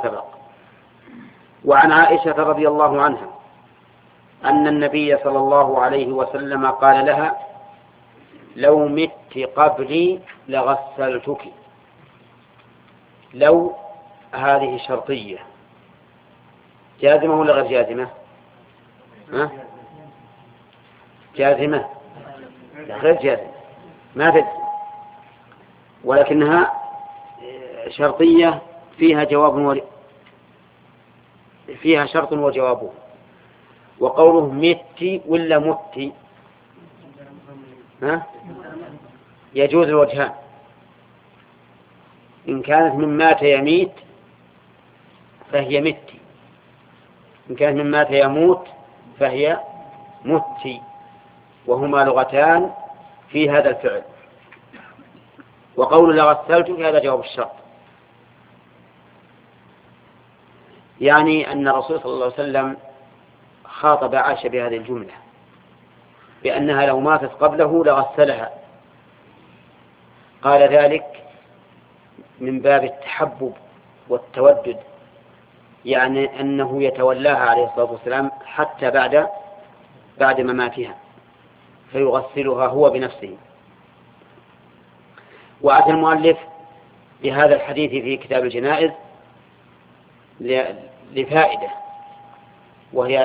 سبق. وعن عائشة رضي الله عنها أن النبي صلى الله عليه وسلم قال لها: لو مت قبلي لغسلتك. لو هذه شرطية جازمة ولا غير جازمة؟ جازمة، غير جازمة ما تجزم، ولكنها شرطية فيها فيها شرط وجوابه. وقوله مت ولا مت يجوز الوجهان. إن كانت من مات يميت فهي مت، إن كانت من مات يموت فهي مت، وهما لغتان في هذا الفعل. وقول لغسلتك هذا جواب الشرط، يعني أن الرسول صلى الله عليه وسلم خاطب عائشة بهذه الجملة بأنها لو ماتت قبله لغسلها. قال ذلك من باب التحبب والتودد، يعني أنه يتولاها عليه الصلاة والسلام حتى بعد مماتها فيغسلها هو بنفسه. وأتى المؤلف بهذا الحديث في كتاب الجنائز لفائدة، وهي